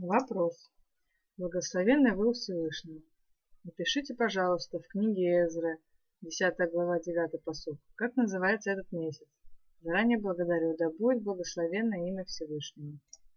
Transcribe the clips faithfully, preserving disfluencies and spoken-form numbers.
Вопрос. Благословенный вы у Всевышнего. Напишите, пожалуйста, в книге Эзры, десятая глава, девятый пасук, как называется этот месяц. Заранее благодарю, да будет благословенно имя Всевышнего.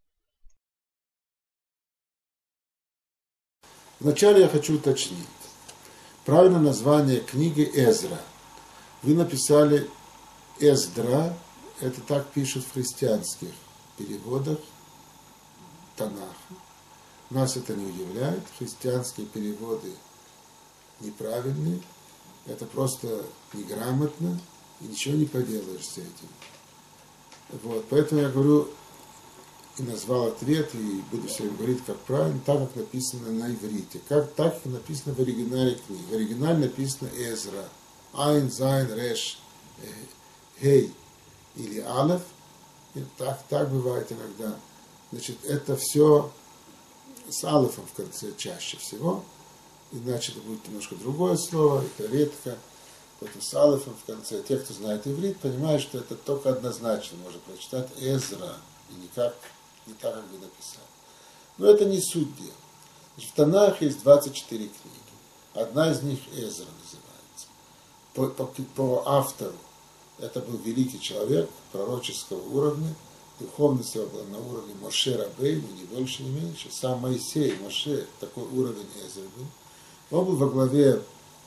Вначале я хочу уточнить. Правильное название книги Эзра. Вы написали Эздра, это так пишут в христианских переводах Танаха. Нас это не удивляет, христианские переводы неправильные, это просто неграмотно, и ничего не поделаешь с этим. Вот, поэтому я говорю, и назвал ответ, и буду все время говорить, как правильно, так, как написано на иврите, как, так, как написано в оригинале книги. В оригинале написано Эзра, Айн, Зайн, Реш, Хей или Алеф, и так, так бывает иногда. Значит, это все с алефом в конце чаще всего, иначе это будет немножко другое слово, это редко, поэтому с алефом в конце. Те, кто знает иврит, понимают, что это только однозначно можно прочитать Эзра, и никак, не так, как вы написали. Но это не суть дела. Значит, в Танахе есть двадцать четыре книги. Одна из них Эзра называется. По, по, по автору это был великий человек пророческого уровня, духовность его была на уровне Моше Рабейну, не больше, не меньше. Сам Моисей, Моше, такой уровень Эзры был. Он был во главе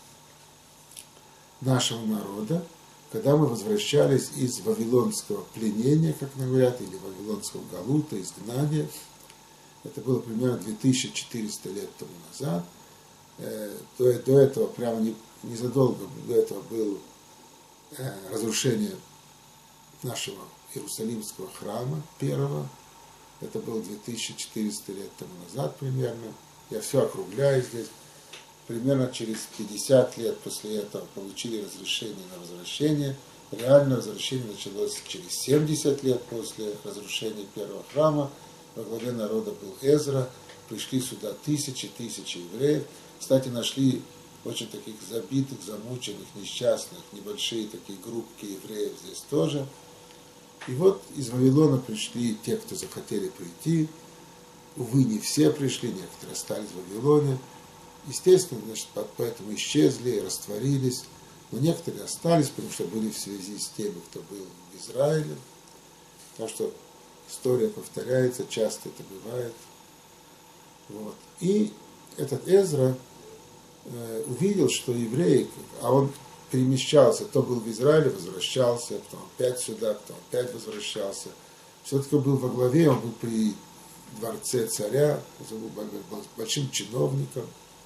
нашего народа, когда мы возвращались из вавилонского пленения, как говорят, или вавилонского галута, изгнания. Это было примерно две тысячи четыреста лет тому назад. До, до этого, прямо не, незадолго до этого было разрушение нашего Иерусалимского храма первого. Это было две тысячи четыреста лет тому назад примерно. Я все округляю здесь. Примерно через пятьдесят лет после этого получили разрешение на возвращение. Реальное возвращение началось через семьдесят лет после разрушения первого храма. Во главе народа был Эзра. Пришли сюда тысячи, тысячи евреев. Кстати, нашли очень таких забитых, замученных, несчастных, небольшие такие группки евреев здесь тоже. И вот из Вавилона пришли те, кто захотели прийти. Увы, не все пришли, некоторые остались в Вавилоне. Естественно, значит, поэтому исчезли, растворились. Но некоторые остались, потому что были в связи с теми, кто был в Израиле. Так что история повторяется, часто это бывает. Вот. И этот Эзра э, увидел, что евреи, а он перемещался, то был в Израиле, возвращался, потом опять сюда, потом опять возвращался. Все-таки он был во главе, он был при дворце царя, он был большим чиновником,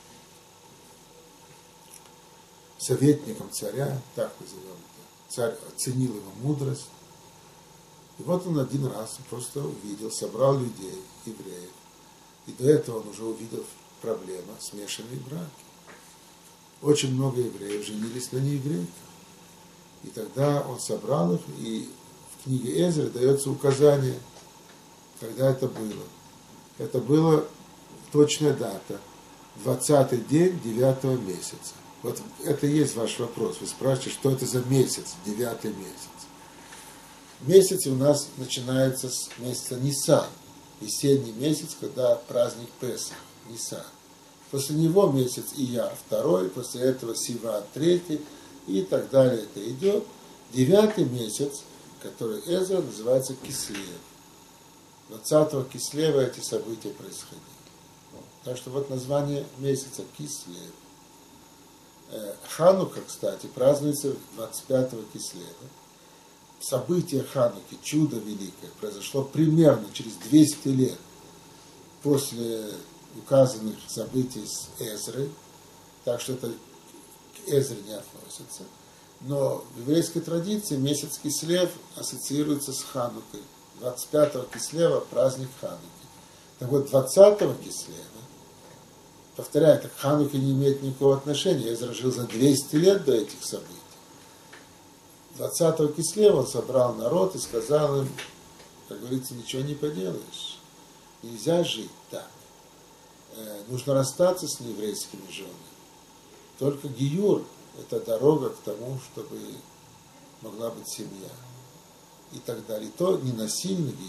советником царя, так назовем это. Царь оценил его мудрость. И вот он один раз просто увидел, собрал людей, евреев. И до этого он уже увидел проблему смешанные браки. Очень много евреев женились на нееврейках. И тогда он собрал их, и в книге Эзры дается указание, когда это было. Это было точная дата, двадцатый день девятого месяца. Вот это и есть ваш вопрос. Вы спрашиваете, что это за месяц, девятый месяц. Месяц у нас начинается с месяца Нисан, весенний месяц, когда праздник Песах, Нисан. После него месяц Ияр второй, после этого Сиван третий, и так далее это идет. Девятый месяц, который Эзра, называется Кислев. двадцатого Кислева эти события происходили. Так что вот название месяца Кислев. Ханука, кстати, празднуется двадцать пятого Кислева. Событие Хануки, чудо великое, произошло примерно через двести лет после указанных событий с Эзрой, так что это к Эзре не относится. Но в еврейской традиции месяц Кислев ассоциируется с Ханукой. двадцать пятого Кислева праздник Хануки. Так вот, двадцатого Кислева, повторяю, это к Хануке не имеет никакого отношения. Эзра жил за двести лет до этих событий. двадцатого Кислева он собрал народ и сказал им, как говорится, ничего не поделаешь. Нельзя жить так. Нужно расстаться с нееврейскими женами. Только гиюр – это дорога к тому, чтобы могла быть семья. И так далее. И то не насильный гиюр,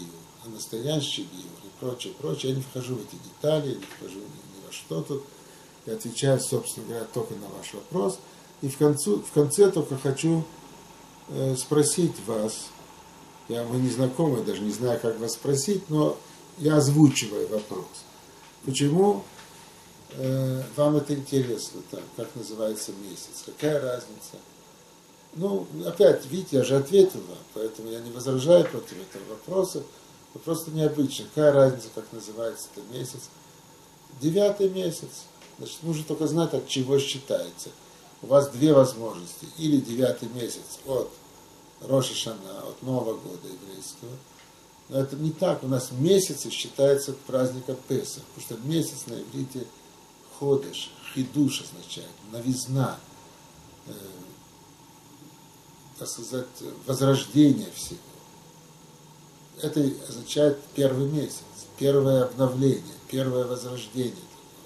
а настоящий Гиюр и прочее, прочее. Я не вхожу в эти детали, не вхожу ни, ни во что тут. Я отвечаю, собственно говоря, только на ваш вопрос. И в, концу, в конце только хочу э, спросить вас, я, мы не знакомы, даже не знаю, как вас спросить, но я озвучиваю вопрос. Почему э, вам это интересно, так, как называется месяц? Какая разница? Ну, опять, видите, я же ответил вам, поэтому я не возражаю против этого вопроса. Но просто необычно. Какая разница, как называется этот месяц? Девятый месяц. Значит, нужно только знать, от чего считается. У вас две возможности. Или девятый месяц от Рош ха-Шана, от Нового года еврейского. Но это не так. У нас месяцы считаются праздником Песах. Потому что месяц на иврите ходыш, хидуш означает, новизна, э, так сказать, возрождение всего. Это означает первый месяц, первое обновление, первое возрождение.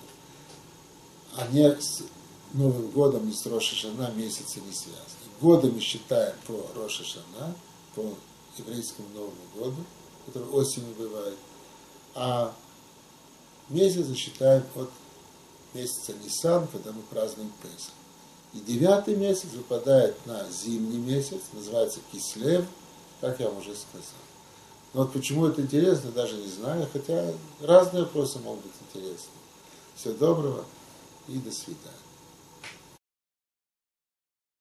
А не с Новым годом, не с Рош ха-Шана месяцы не связаны. Годы мы считаем по Рош ха-Шана, по еврейскому Новому году, который осенью бывает, а месяцы считаем от месяца Нисан, когда мы празднуем Песах. И девятый месяц выпадает на зимний месяц, называется Кислев, как я вам уже сказал. Но вот почему это интересно, даже не знаю, хотя разные вопросы могут быть интересны. Всего доброго и до свидания.